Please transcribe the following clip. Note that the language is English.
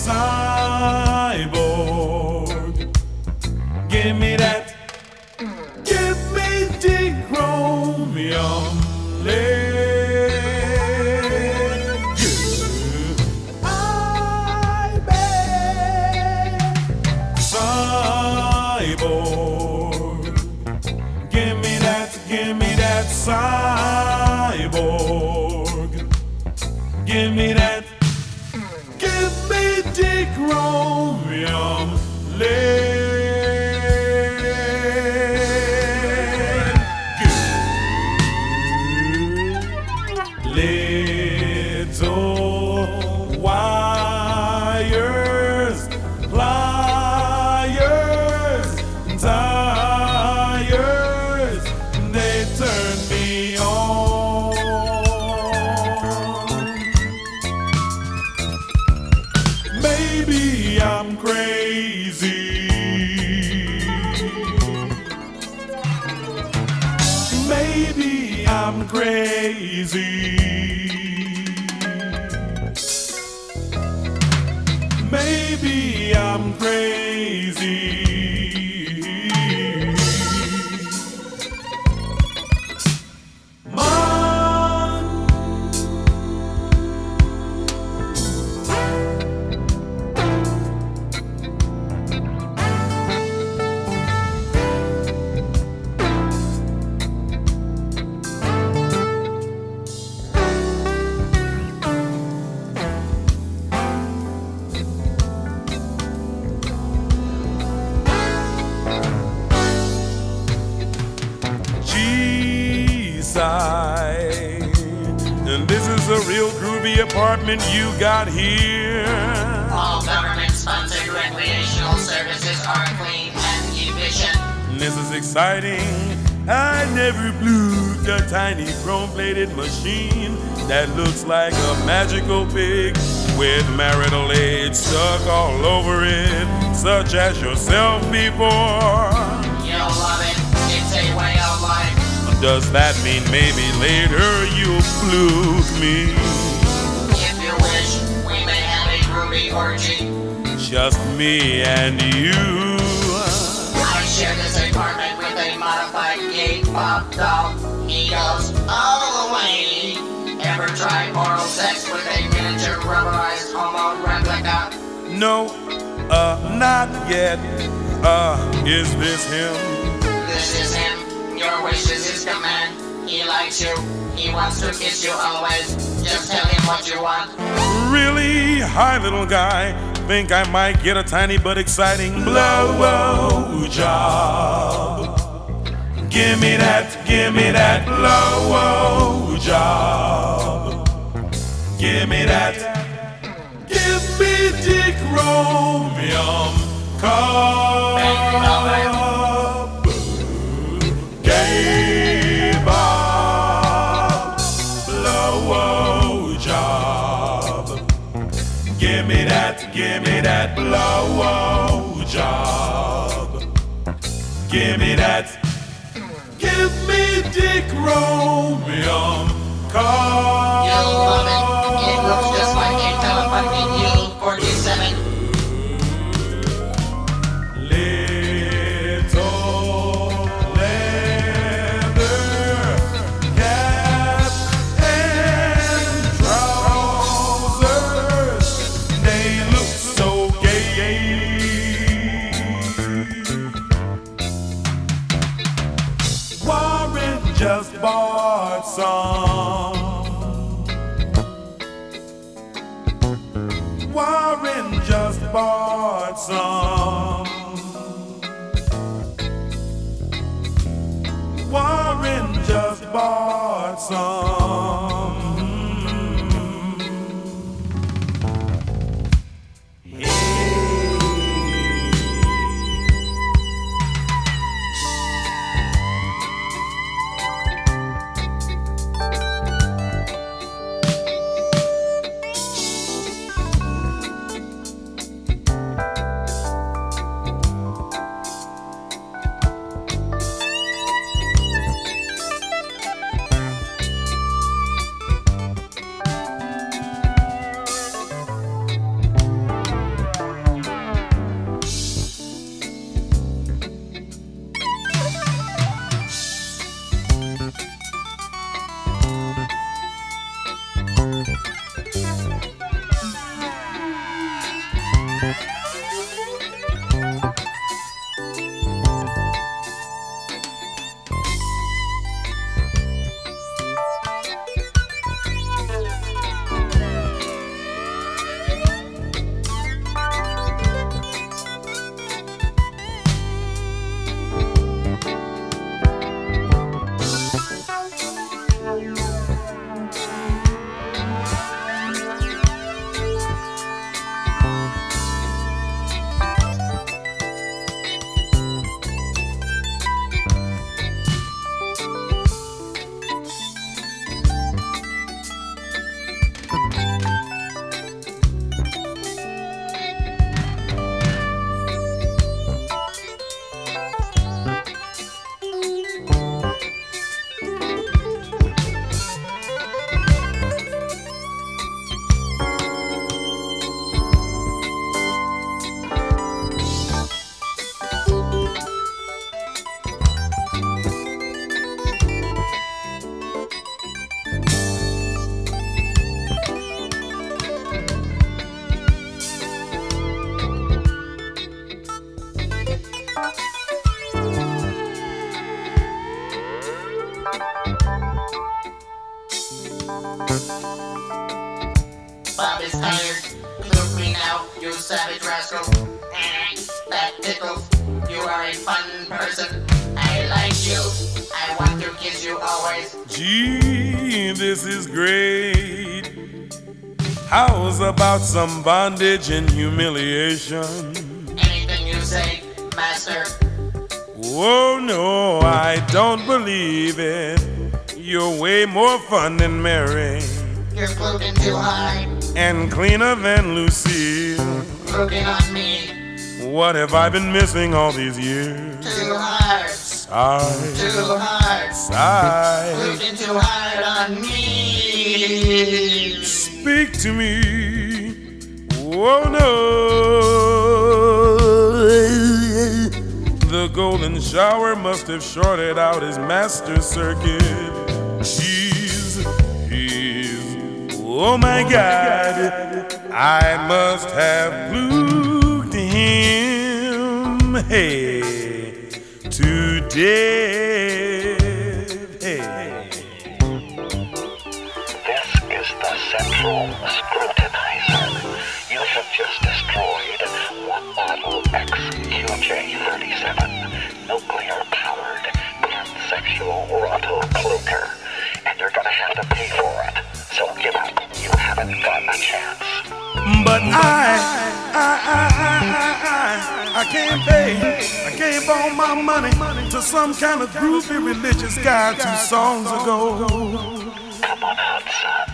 cyborg. Give me that. Give me the chromium lead. I beg cyborg. Give me that cyborg. Give me that. Give me the chromium lead. Little wires, pliers, tires, they turn me on. Maybe I'm crazy. Maybe I'm crazy. Maybe I'm crazy. Man, G-side, and this is a real groovy apartment you got here. All government-sponsored recreational services are clean and efficient. This is exciting. I never blew the tiny chrome-plated machine that looks like a magical pig with marital aid stuck all over it, such as yourself before. You'll love it. It's a way of life. Does that mean maybe later you'll flute me? If you wish, we may have a groovy orgy. Just me and you. I share this apartment with a modified gay pop doll. He goes all the way. Ever tried oral sex with a miniature rubberized homo replica? No, not yet. Is this him? This is him. Your wish is his command. He likes you. He wants to kiss you always. Just tell him what you want. Really? Hi, little guy. Think I might get a tiny but exciting blow job. Give me that blow job. Give me that. Give me the chromium cup. Gay Bob, blow job. Give me that blow job. Give me that. Give me the chromium car. You'll love it. It looks just like a telefunken U-47. Little leather cap and trousers, they look so gay. Warren just bought some. Warren just bought some. Warren just bought some. Bob is tired. Look me now, you savage rascal. That tickles. You are a fun person. I like you. I want to kiss you always. Gee, this is great. How's about some bondage and humiliation? Anything you say, master. Oh no, I don't believe it. You're way more fun than Mary, You're floating too high. and cleaner than Lucille. Looking on me. What have I been missing all these years? Too hard. Sigh, Too hard. sigh. Looking too hard on me. Speak to me. Oh no. The golden shower must have shorted out his master circuit. He's, oh my God, I must have fluked him. Hey, to death. Hey. This is the Central Scrutinizer. You have just destroyed one model XQJ-37, nuclear-powered pansexual rotocloaker, and you're gonna have to pay for it. So give up. You haven't got a chance. But I can't pay. I gave all my money to some kind of groovy religious guy 2 songs ago. Come on out, son.